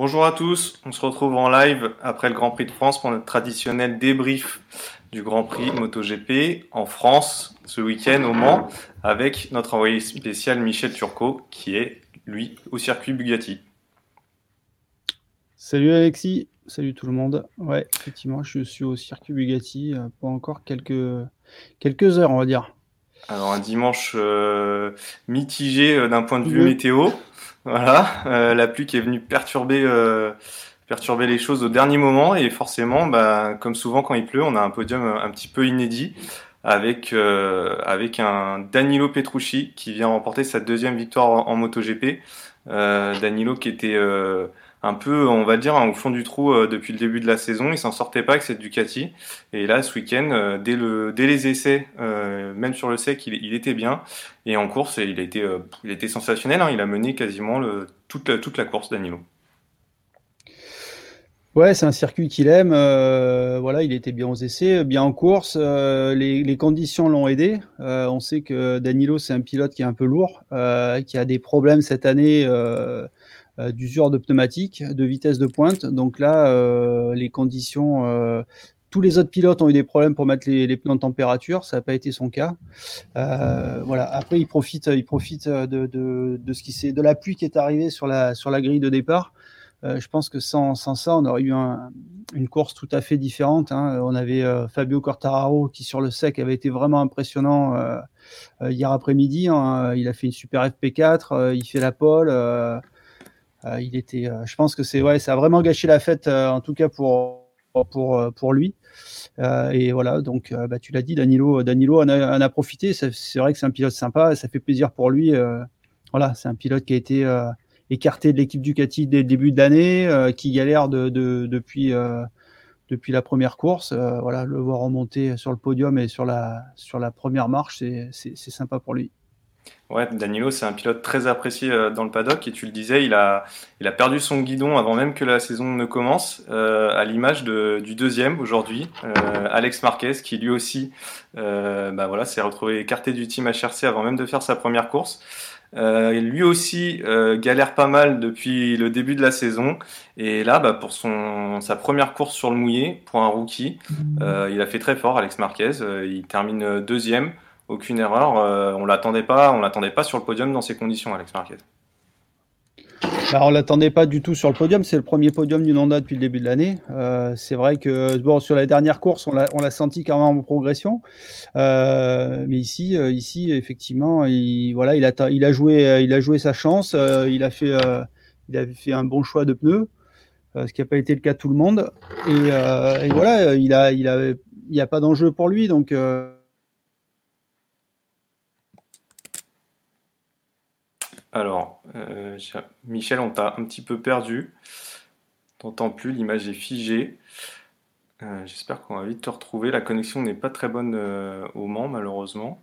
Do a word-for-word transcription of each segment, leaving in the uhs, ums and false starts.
Bonjour à tous, on se retrouve en live après le Grand Prix de France pour notre traditionnel débrief du Grand Prix MotoGP en France ce week-end au Mans avec notre envoyé spécial Michel Turcot qui est lui au circuit Bugatti. Salut Alexis, salut tout le monde. Ouais, effectivement, je suis au circuit Bugatti euh, pour encore quelques, quelques heures, on va dire. Alors un dimanche euh, mitigé euh, d'un point de vue Pluvieux. météo, voilà, euh, la pluie qui est venue perturber euh, perturber les choses au dernier moment et forcément, bah, comme souvent quand il pleut, on a un podium un, un petit peu inédit avec euh, avec un Danilo Petrucci qui vient remporter sa deuxième victoire en, en MotoGP. Euh, Danilo qui était euh, un peu, on va dire, hein, au fond du trou euh, depuis le début de la saison, il s'en sortait pas avec cette Ducati. Et là, ce week-end, euh, dès le dès les essais, euh, même sur le sec, il, il était bien. Et en course, il a été euh, il était sensationnel. Hein, il a mené quasiment le, toute la, toute la course, Danilo. Ouais, c'est un circuit qu'il aime. Euh, voilà, il était bien aux essais, bien en course. Euh, les, les conditions l'ont aidé. Euh, on sait que Danilo, c'est un pilote qui est un peu lourd, euh, qui a des problèmes cette année euh, euh, d'usure de pneumatique, de vitesse de pointe. Donc là, euh, les conditions. Euh, tous les autres pilotes ont eu des problèmes pour mettre les, les pneus en température. Ça n'a pas été son cas. Euh, voilà. Après, il profite, il profite de, de, de ce qui s'est, de la pluie qui est arrivée sur la sur la grille de départ. Euh, je pense que sans, sans ça, on aurait eu un, une course tout à fait différente. Hein. On avait euh, Fabio Quartararo qui sur le sec avait été vraiment impressionnant euh, euh, hier après-midi. Hein. Il a fait une super F P quatre, euh, il fait la pole. Euh, euh, il était, euh, je pense que c'est ouais, ça a vraiment gâché la fête, euh, en tout cas pour pour pour lui. Euh, et voilà, donc euh, bah, tu l'as dit, Danilo, Danilo en a, en a profité. Ça, c'est vrai que c'est un pilote sympa, ça fait plaisir pour lui. Euh, voilà, c'est un pilote qui a été euh, écarté de l'équipe Ducati dès le début de l'année, euh, qui galère de, de, depuis, euh, depuis la première course. Euh, voilà, le voir remonter sur le podium et sur la, sur la première marche, c'est, c'est, c'est sympa pour lui. Ouais, Danilo, c'est un pilote très apprécié euh, dans le paddock et tu le disais, il a, il a perdu son guidon avant même que la saison ne commence, euh, à l'image de, du deuxième aujourd'hui, euh, Alex Marquez, qui lui aussi, euh, bah voilà, s'est retrouvé écarté du team H R C avant même de faire sa première course. Euh, lui aussi euh, galère pas mal depuis le début de la saison et là, bah, pour son sa première course sur le mouillé pour un rookie, euh, il a fait très fort, Alex Marquez. Euh, il termine deuxième. Aucune erreur, euh, on l'attendait pas, on l'attendait pas sur le podium dans ces conditions, Alex Marquez. Bah, on l'attendait pas du tout sur le podium. C'est le premier podium d'une Honda depuis le début de l'année. Euh, c'est vrai que bon, sur la dernière course, on l'a, on l'a senti quand même en progression. Euh, mais ici, euh, ici, effectivement, il, voilà, il a, il a joué, euh, il a joué sa chance. Euh, il a fait, euh, il a fait un bon choix de pneus, euh, ce qui n'a pas été le cas de tout le monde. Et, euh, et voilà, il a, il a, il n'y a pas d'enjeu pour lui. Donc, euh, Alors, euh, Michel, on t'a un petit peu perdu. T'entends plus, l'image est figée. Euh, j'espère qu'on va vite te retrouver. La connexion n'est pas très bonne euh, au Mans, malheureusement.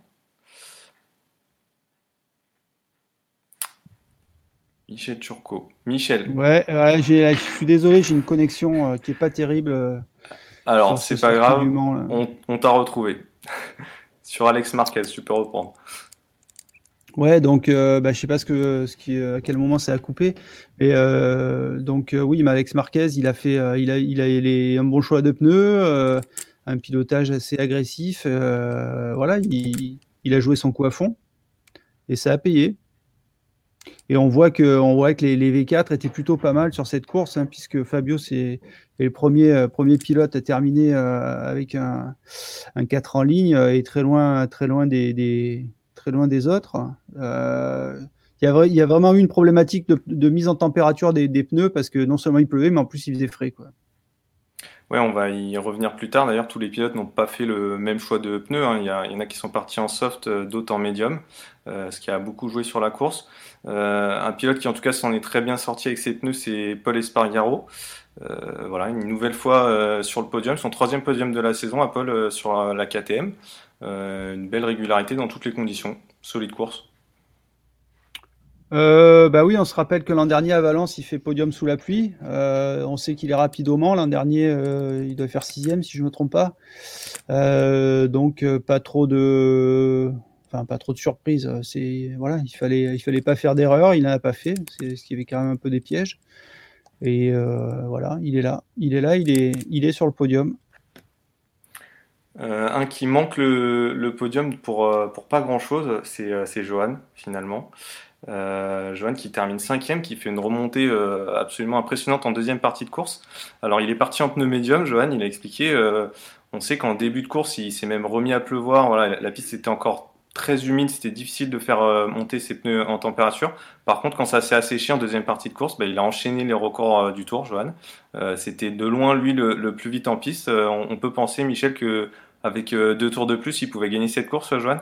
Michel Turcot. Michel, ouais, ouais, j'ai, je suis désolé, j'ai une connexion euh, qui est pas terrible euh, alors sur ce c'est pas circuit du grave, Mans, là. on, on t'a retrouvé. Sur Alex Marquez, tu peux reprendre. Ouais, donc euh, bah, je sais pas ce que, ce qui, à quel moment ça a coupé. Et euh, donc euh, oui, mais Alex Marquez, il a fait, euh, il a, il a les, un bon choix de pneus, euh, un pilotage assez agressif. Euh, voilà, il, il a joué son coup à fond et ça a payé. Et on voit que, on voit que les, les V quatre étaient plutôt pas mal sur cette course, hein, puisque Fabio c'est est le premier, euh, premier pilote à terminer euh, avec un, un quatre en ligne euh, et très loin, très loin des, des très loin des autres. Euh, il y, a, il y a vraiment eu une problématique de, de mise en température des, des, pneus parce que non seulement il pleuvait, mais en plus il faisait frais, quoi. Ouais, on va y revenir plus tard. D'ailleurs, tous les pilotes n'ont pas fait le même choix de pneus, hein. Il y a- il y en a qui sont partis en soft, euh, d'autres en médium, euh, ce qui a beaucoup joué sur la course. Euh, un pilote qui, en tout cas, s'en est très bien sorti avec ses pneus, c'est Paul Espargaro. Euh, voilà, une nouvelle fois euh, sur le podium, son troisième podium de la saison à Paul euh, sur euh, la K T M. Euh, une belle régularité dans toutes les conditions. Solide course. Euh, bah oui, on se rappelle que l'an dernier à Valence, il fait podium sous la pluie. Euh, on sait qu'il est rapide au Mans. L'an dernier, euh, il doit faire sixième si je me trompe pas. Euh, donc euh, pas trop de, enfin pas trop de surprises. C'est voilà, il fallait, il fallait pas faire d'erreur. Il n'en a pas fait. C'est ce qui avait quand même un peu des pièges. Et euh, voilà, il est là, il est là, il est, il est sur le podium. Euh, un qui manque le, le podium pour, euh, pour pas grand-chose, c'est euh, c'est Johan, finalement. Euh, Johan qui termine cinquième, qui fait une remontée euh, absolument impressionnante en deuxième partie de course. Alors il est parti en pneu médium, Johan, il a expliqué. Euh, on sait qu'en début de course, il s'est même remis à pleuvoir. Voilà, la, la piste était encore très humide, c'était difficile de faire euh, monter ses pneus en température. Par contre, quand ça s'est asséché en deuxième partie de course, bah, il a enchaîné les records euh, du Tour, Johan. Euh, c'était de loin lui le, le plus vite en piste. Euh, on, on peut penser, Michel, que avec euh, deux tours de plus, il pouvait gagner cette course, Johan.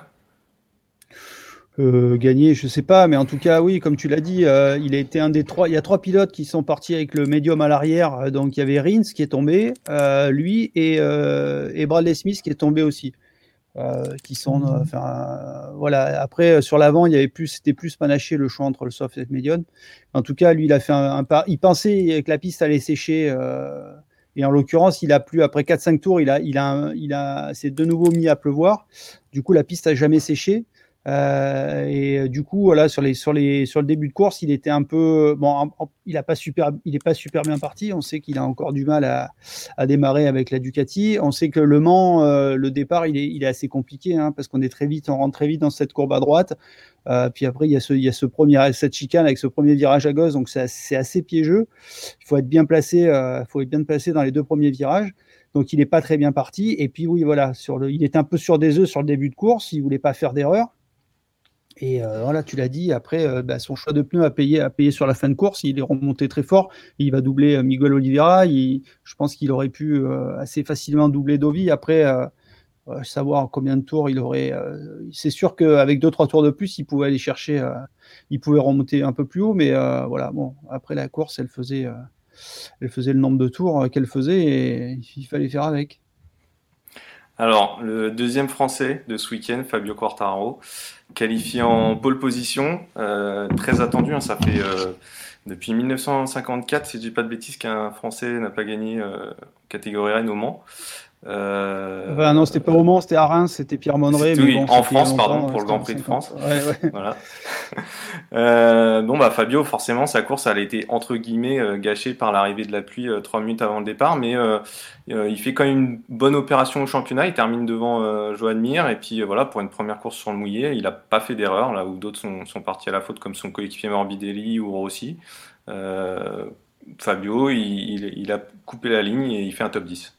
Euh, gagner, je sais pas, mais en tout cas, oui, comme tu l'as dit, euh, il a été un des trois. Il y a trois pilotes qui sont partis avec le médium à l'arrière. Euh, Donc il y avait Rins qui est tombé, euh, lui et, euh, et Bradley Smith qui est tombé aussi. Euh, qui sont, euh, enfin, euh, voilà. Après, euh, sur l'avant, il y avait plus, c'était plus panaché le choix entre le soft et le medium. En tout cas, lui, il a fait un, un pas. Il pensait que la piste allait sécher. Euh, et en l'occurrence, il a plu après quatre cinq tours. Il a, il a, il a, c'est de nouveau mis à pleuvoir. Du coup, la piste a jamais séché. Euh, et euh, du coup, voilà, sur les, sur les, sur le début de course, il était un peu, bon, en- en- il a pas super, il est pas super bien parti. On sait qu'il a encore du mal à, à démarrer avec la Ducati. On sait que Le Mans, euh, le départ, il est, il est assez compliqué, hein, parce qu'on est très vite, on rentre très vite dans cette courbe à droite. Euh, puis après, il y a ce, il y a ce premier, cette chicane avec ce premier virage à gauche, donc c'est assez, c'est assez piégeux. Il faut être bien placé, euh, faut être bien placé dans les deux premiers virages. Donc il n'est pas très bien parti. Et puis oui, voilà, sur le, il est un peu sur des œufs sur le début de course. Il voulait pas faire d'erreur. Et euh, voilà, tu l'as dit, après, euh, bah, son choix de pneus a payé, a payé sur la fin de course. Il est remonté très fort. Il va doubler euh, Miguel Oliveira. Il, je pense qu'il aurait pu euh, assez facilement doubler Dovi. Après, euh, euh, savoir combien de tours il aurait. Euh, c'est sûr qu'avec deux, trois tours de plus, il pouvait aller chercher, euh, il pouvait remonter un peu plus haut. Mais euh, voilà, bon, après la course, elle faisait, euh, elle faisait le nombre de tours euh, qu'elle faisait et il fallait faire avec. Alors, le deuxième français de ce week-end, Fabio Quartararo, qualifié en pole position, euh, très attendu, hein, ça fait euh, depuis mille neuf cent cinquante-quatre, si je dis pas de bêtises, qu'un Français n'a pas gagné euh, catégorie Rennes au Mans. Enfin, Euh, non, c'était pas au Mans, c'était à Reims, c'était Pierre Monneret, c'était mais oui, bon, en c'était il y a France, pardon, longtemps, ouais, pour le c'était Grand en Prix de cinquante. France. Ouais, ouais. Voilà. Euh, bon bah Fabio, forcément sa course elle a été entre guillemets euh, gâchée par l'arrivée de la pluie euh, trois minutes avant le départ, mais euh, euh, il fait quand même une bonne opération au championnat, il termine devant euh, Joan Mir et puis euh, voilà pour une première course sur le mouillé, il a pas fait d'erreur là où d'autres sont, sont partis à la faute comme son coéquipier Morbidelli ou Rossi. Euh, Fabio il, il, il a coupé la ligne et il fait un top dix.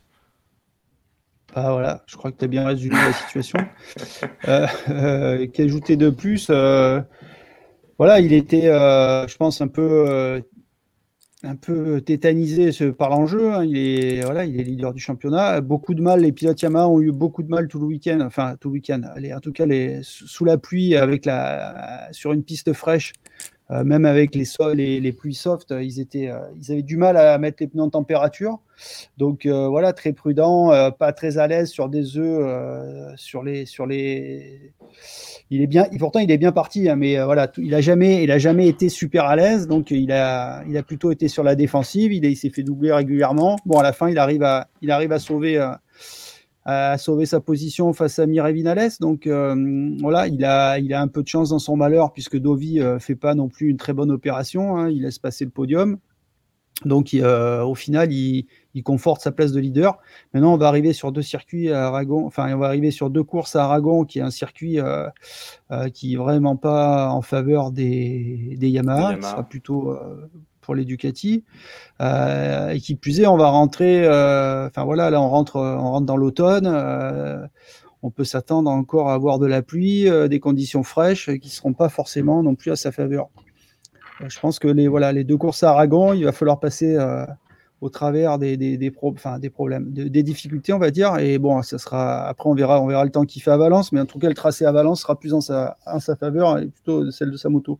Ah, voilà, je crois que tu as bien résumé la situation. Euh, euh, Qu'ajouter de plus euh, Voilà, il était, euh, je pense, un peu, euh, un peu tétanisé ce- par l'enjeu, hein. Il est, voilà, il est leader du championnat. Beaucoup de mal, les pilotes Yamaha ont eu beaucoup de mal tout le week-end. Enfin, tout le week-end. Allez, en tout cas, les, sous la pluie, avec la, sur une piste fraîche. Euh, même avec les sols et les pluies soft, euh, ils, étaient, euh, ils avaient du mal à mettre les pneus en température. Donc euh, voilà, très prudent, euh, pas très à l'aise sur des œufs, euh, sur les, sur les. Il est bien, pourtant il est bien parti, hein, mais euh, voilà, tout, il a jamais, il a jamais été super à l'aise. Donc il a, il a plutôt été sur la défensive. Il, a, il s'est fait doubler régulièrement. Bon, à la fin, il arrive à, il arrive à sauver. Euh, à sauver sa position face à Mireille Vinales. Donc euh, voilà, il a, il a un peu de chance dans son malheur puisque Dovi euh, fait pas non plus une très bonne opération, hein, il laisse passer le podium. Donc euh, au final, il, il, conforte sa place de leader. Maintenant, on va arriver sur deux circuits à Aragon, enfin on va arriver sur deux courses à Aragon, qui est un circuit euh, euh, qui est vraiment pas en faveur des, des Des Yamaha, qui sera Yamaha. plutôt euh, pour les Ducati. Euh, et qui plus est, on va rentrer. euh, Enfin voilà, là on rentre, on rentre dans l'automne. Euh, on peut s'attendre encore à avoir de la pluie, euh, des conditions fraîches euh, qui ne seront pas forcément non plus à sa faveur. Euh, je pense que les, voilà, les deux courses à Aragon, il va falloir passer euh, au travers des, des, des, pro, enfin, des problèmes, de, des difficultés, on va dire. Et bon, ça sera, après, on verra, on verra le temps qu'il fait à Valence, mais en tout cas, le tracé à Valence sera plus en sa, en sa faveur et plutôt celle de sa moto.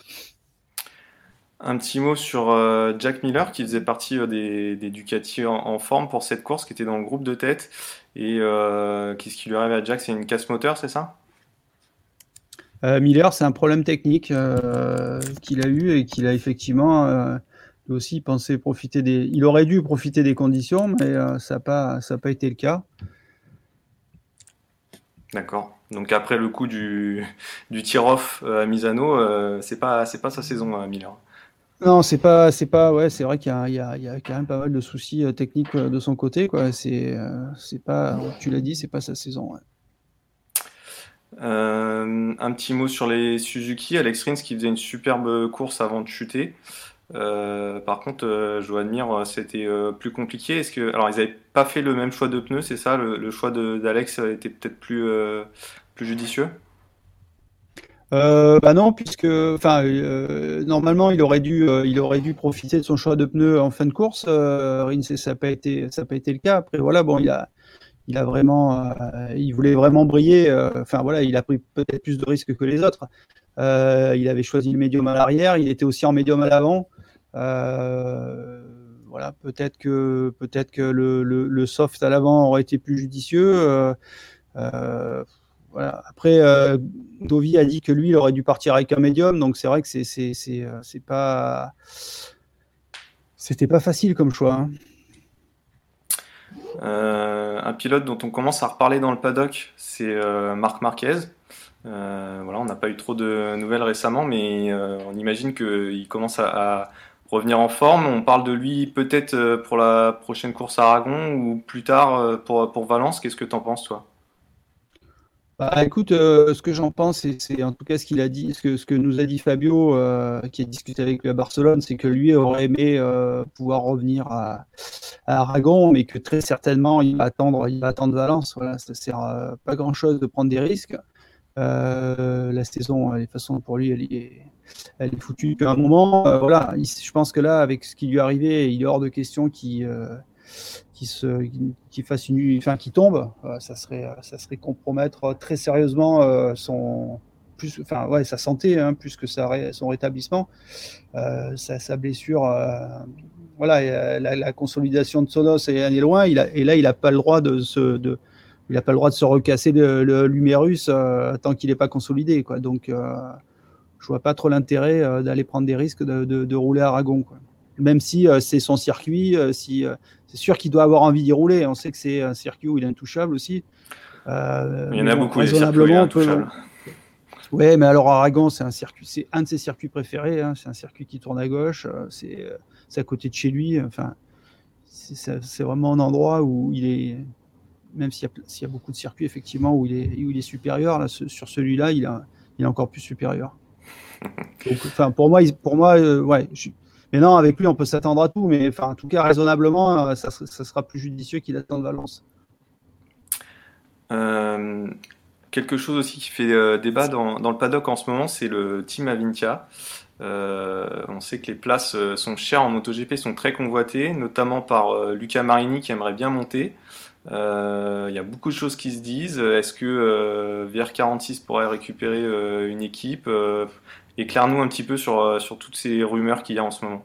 Un petit mot sur euh, Jack Miller qui faisait partie euh, des, des Ducati en, en forme pour cette course, qui était dans le groupe de tête. Et euh, qu'est-ce qui lui arrive à Jack? C'est une casse moteur, c'est ça? Euh, Miller, c'est un problème technique euh, qu'il a eu et qu'il a effectivement euh, aussi pensé profiter des. Il aurait dû profiter des conditions, mais euh, ça n'a pas, ça a pas été le cas. D'accord. Donc après le coup du, du tir-off euh, à Misano, euh, c'est pas, c'est pas sa saison à Miller. Non, c'est pas, c'est pas, ouais, c'est vrai qu'il y a, il y a, il y a quand même pas mal de soucis euh, techniques euh, de son côté, quoi. C'est, euh, c'est pas, tu l'as dit, c'est pas sa saison. Ouais. Euh, un petit mot sur les Suzuki, Alex Rins qui faisait une superbe course avant de chuter. Euh, par contre, euh, je dois admire, euh, c'était euh, plus compliqué. Est-ce que, alors, ils n'avaient pas fait le même choix de pneus, c'est ça? Le, le choix de- d'Alex était peut-être plus, euh, plus judicieux? Euh, bah non, puisque, enfin, euh, normalement, il aurait dû, euh, il aurait dû profiter de son choix de pneus en fin de course. Euh, Rins, ça n'a pas été, ça n'a pas été le cas. Après, voilà, bon, il a, il a vraiment, euh, il voulait vraiment briller. euh, Enfin, voilà, il a pris peut-être plus de risques que les autres. Euh, il avait choisi le médium à l'arrière. Il était aussi en médium à l'avant. Euh, voilà, peut-être que, peut-être que le, le, le soft à l'avant aurait été plus judicieux. Euh, euh, voilà. Après, euh, Dovi a dit que lui, il aurait dû partir avec un médium, donc c'est vrai que c'est, c'est, c'est, euh, c'est pas, c'était pas facile comme choix. Hein. Euh, un pilote dont on commence à reparler dans le paddock, c'est euh, Marc Marquez. Euh, voilà, on n'a pas eu trop de nouvelles récemment, mais euh, on imagine qu'il commence à, à revenir en forme. On parle de lui peut-être euh, pour la prochaine course à Aragon ou plus tard euh, pour, pour Valence. Qu'est-ce que t'en penses, toi? Bah, écoute, euh, ce que j'en pense, c'est, c'est en tout cas ce qu'il a dit, ce que, ce que nous a dit Fabio, euh, qui a discuté avec lui à Barcelone, c'est que lui aurait aimé euh, pouvoir revenir à, à Aragon, mais que très certainement il va attendre, il va attendre Valence. Voilà, ça sert à pas grand-chose de prendre des risques. Euh, la saison, de toute façon, pour lui, elle est, elle est foutue depuis un moment. Euh, voilà, il, je pense que là, avec ce qui lui est arrivé, il est hors de question qu'il euh, qui se, qui fasse une, enfin, qui tombe. Euh, ça serait, ça serait compromettre très sérieusement euh, son, plus, enfin, ouais, sa santé, hein, plus que sa, son rétablissement, euh, sa, sa blessure. Euh, voilà, la, la, consolidation de son os est, est loin. Il a, et là, il n'a pas le droit de se, de, il n'a pas le droit de se recasser le, le, l'humérus euh, tant qu'il n'est pas consolidé, quoi. Donc, euh, je vois pas trop l'intérêt euh, d'aller prendre des risques de, de, de rouler à Aragon, quoi. Même si euh, c'est son circuit, euh, si, euh, c'est sûr qu'il doit avoir envie d'y rouler. On sait que c'est un circuit où il est intouchable aussi. Euh, Il y en mais a bon, beaucoup des circuits où il est raisonnablement, on peut. intouchable. Ouais, mais alors Aragon, c'est un circuit, c'est un de ses circuits préférés. Hein. C'est un circuit qui tourne à gauche. Euh, c'est, euh, c'est à côté de chez lui. Enfin, c'est, c'est vraiment un endroit où il est. Même s'il y, a, s'il y a beaucoup de circuits effectivement où il est, où il est supérieur, là, ce, sur celui-là, il, a, il est encore plus supérieur. Donc, enfin, pour moi, pour moi, euh, ouais. Je, mais non, avec lui, on peut s'attendre à tout, mais enfin, en tout cas, raisonnablement, euh, ça, ça sera plus judicieux qu'il attende Valence. Euh, quelque chose aussi qui fait euh, débat dans, dans le paddock en ce moment, c'est le Team Avintia. Euh, on sait que les places euh, sont chères en MotoGP, sont très convoitées, notamment par euh, Luca Marini qui aimerait bien monter. Euh, Il y a beaucoup de choses qui se disent. Est-ce que euh, V R quarante-six pourrait récupérer euh, une équipe? Euh, éclaire-nous un petit peu sur, euh, sur toutes ces rumeurs qu'il y a en ce moment.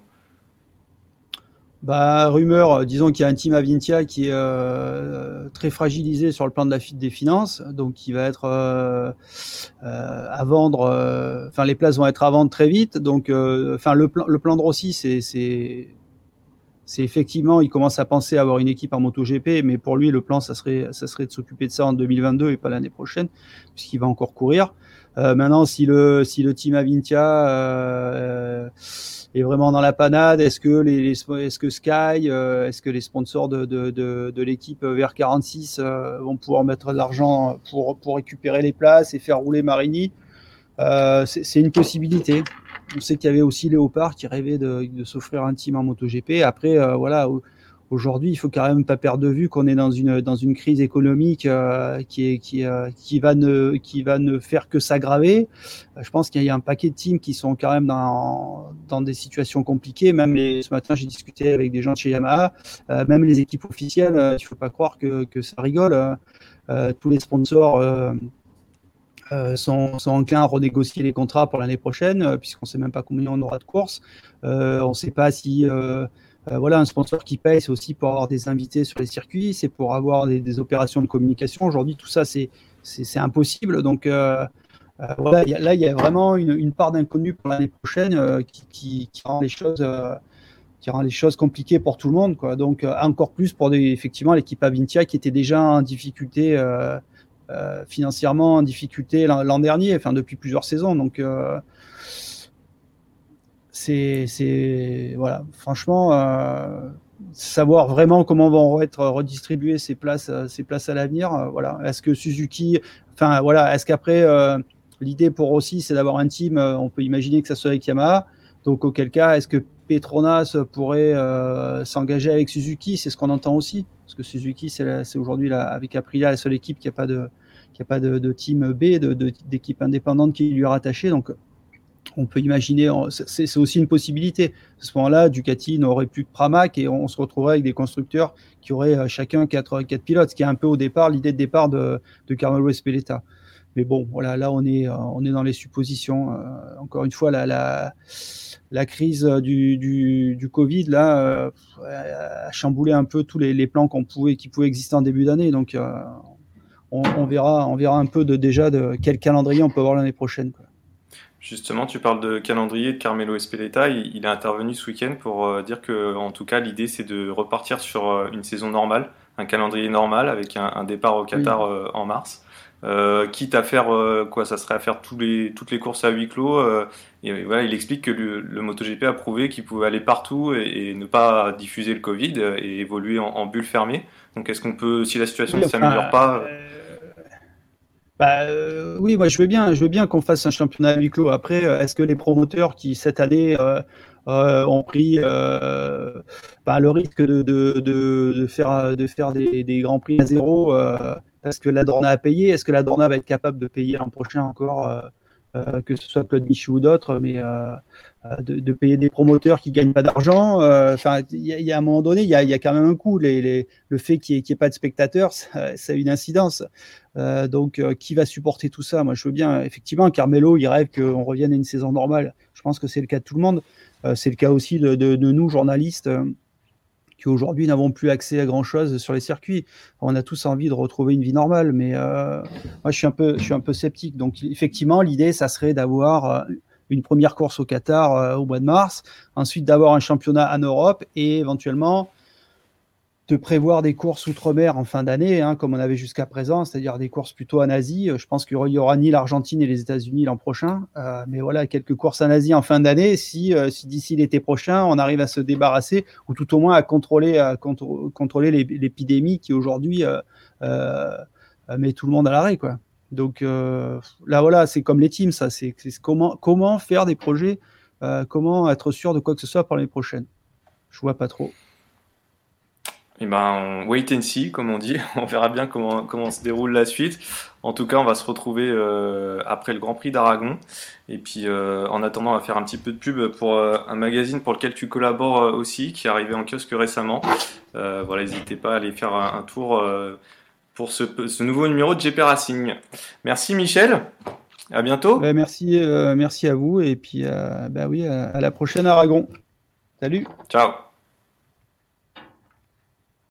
Bah, rumeur, euh, disons qu'il y a un team Avintia qui est euh, très fragilisé sur le plan de la des finances, donc qui va être euh, euh, à vendre. Enfin, euh, les places vont être à vendre très vite. Donc, enfin, euh, le plan, le plan de Rossi, c'est, c'est, c'est effectivement, il commence à penser à avoir une équipe en MotoGP, mais pour lui, le plan, ça serait, ça serait de s'occuper de ça en deux mille vingt-deux et pas l'année prochaine, puisqu'il va encore courir. Euh, maintenant, si le, si le team Avintia euh, est vraiment dans la panade, est-ce que, les, les est-ce que Sky, euh, est-ce que les sponsors de, de, de, de l'équipe V R quarante-six euh, vont pouvoir mettre de l'argent pour, pour récupérer les places et faire rouler Marini? euh, c'est, c'est une possibilité. On sait qu'il y avait aussi Léopard qui rêvait de, de s'offrir un team en MotoGP. Après, euh, voilà, aujourd'hui, il faut quand même pas perdre de vue qu'on est dans une dans une crise économique euh, qui est qui euh, qui va ne qui va ne faire que s'aggraver. Euh, je pense qu'il y a un paquet de teams qui sont quand même dans dans des situations compliquées. Même les, ce matin, j'ai discuté avec des gens de chez Yamaha. Euh, même les équipes officielles, euh, il faut pas croire que que ça rigole. Euh, tous les sponsors. Euh, Euh, sont, sont enclins à renégocier les contrats pour l'année prochaine, euh, puisqu'on ne sait même pas combien on aura de courses. Euh, on ne sait pas si euh, euh, voilà, un sponsor qui paye, c'est aussi pour avoir des invités sur les circuits, c'est pour avoir des, des opérations de communication. Aujourd'hui, tout ça, c'est, c'est, c'est impossible. Donc euh, euh, voilà, y a, là, il y a vraiment une, une part d'inconnu pour l'année prochaine euh, qui, qui, qui rend les choses. Euh, qui rend les choses compliquées pour tout le monde, quoi. Donc euh, encore plus pour des, effectivement l'équipe Avintia qui était déjà en difficulté euh, euh, financièrement en difficulté l'an, l'an dernier, enfin depuis plusieurs saisons. Donc euh, c'est, c'est voilà, franchement, euh, savoir vraiment comment vont être redistribuées ces places, ces places à l'avenir. Euh, voilà, est-ce que Suzuki, enfin voilà, est-ce qu'après euh, l'idée pour Rossi, c'est d'avoir un team, euh, on peut imaginer que ça soit avec Yamaha. Donc auquel cas, est-ce que Petronas pourrait euh, s'engager avec Suzuki? C'est ce qu'on entend aussi, parce que Suzuki, c'est, la, c'est aujourd'hui la, avec Aprilia la seule équipe qui n'a pas de qui a pas de, de team B, de, de, d'équipe indépendante qui lui est rattachée. Donc on peut imaginer, c'est, c'est aussi une possibilité. À ce moment-là, Ducati n'aurait plus de Pramac et on se retrouverait avec des constructeurs qui auraient chacun quatre, quatre pilotes, ce qui est un peu au départ l'idée de départ de, de Carmelo Ezpeleta. Mais bon, voilà, là on est, on est dans les suppositions. Euh, encore une fois, la, la, la crise du, du, du Covid là euh, a chamboulé un peu tous les, les plans qu'on pouvait, qui pouvaient exister en début d'année. Donc euh, on, on verra, on verra un peu de, déjà de quel calendrier on peut avoir l'année prochaine, quoi. Justement, tu parles de calendrier de Carmelo Ezpeleta. Il, il est intervenu ce week-end pour euh, dire que, en tout cas, l'idée c'est de repartir sur euh, une saison normale, un calendrier normal avec un, un départ au Qatar Oui. euh, en mars. Euh, quitte à faire euh, quoi, ça serait à faire tous les, toutes les courses à huis clos. Euh, et, et voilà, il explique que le, le MotoGP a prouvé qu'il pouvait aller partout et, et ne pas diffuser le Covid et évoluer en, en bulle fermée. Donc, est-ce qu'on peut, si la situation Oui, ne s'améliore enfin, pas, euh, bah, euh, oui, moi je veux bien, je veux bien qu'on fasse un championnat à huis clos. Après, euh, est-ce que les promoteurs qui cette année euh, euh, ont pris euh, bah, le risque de, de, de, de faire de faire des, des grands prix à zéro euh, parce que la Dorna a payé, est-ce que la Dorna va être capable de payer l'an prochain encore, euh, euh, que ce soit Claude Michou ou d'autres, mais euh, euh, de, de payer des promoteurs qui gagnent pas d'argent. euh, Enfin, il y, y a un moment donné, il y a, y a quand même un coût. Les, les, le fait qu'il n'y ait, ait pas de spectateurs, ça, ça a une incidence. Euh, donc, euh, qui va supporter tout ça? Moi, je veux bien. Effectivement, Carmelo, il rêve qu'on revienne à une saison normale. Je pense que c'est le cas de tout le monde. Euh, c'est le cas aussi de, de, de nous, journalistes, euh, qui aujourd'hui n'avons plus accès à grand-chose sur les circuits. On a tous envie de retrouver une vie normale, mais euh, moi, je suis un peu, je suis un peu sceptique. Donc, effectivement, l'idée, ça serait d'avoir euh, une première course au Qatar euh, au mois de mars, ensuite d'avoir un championnat en Europe et éventuellement de prévoir des courses outre-mer en fin d'année, hein, comme on avait jusqu'à présent, c'est-à-dire des courses plutôt en Asie. Je pense qu'il y aura ni l'Argentine et les États-Unis l'an prochain, euh, mais voilà, quelques courses en Asie en fin d'année, si, euh, si d'ici l'été prochain, on arrive à se débarrasser, ou tout au moins à contrôler, à contr- contrôler l'épidémie qui aujourd'hui euh, euh, met tout le monde à l'arrêt, quoi. Donc euh, là, voilà, c'est comme les teams, ça, c'est, c'est comment, comment faire des projets, euh, comment être sûr de quoi que ce soit pour l'année prochaine. Je vois pas trop. eh ben, on wait and see, comme on dit. On verra bien comment, comment se déroule la suite. En tout cas, on va se retrouver euh, après le Grand Prix d'Aragon. Et puis, euh, en attendant, on va faire un petit peu de pub pour euh, un magazine pour lequel tu collabores euh, aussi, qui est arrivé en kiosque récemment. Euh, voilà, n'hésitez pas à aller faire un, un tour euh, pour ce, ce nouveau numéro de G P Racing. Merci Michel. À bientôt. Ben, merci, euh, merci à vous et puis euh, ben oui, à, à la prochaine Aragon. Salut. Ciao.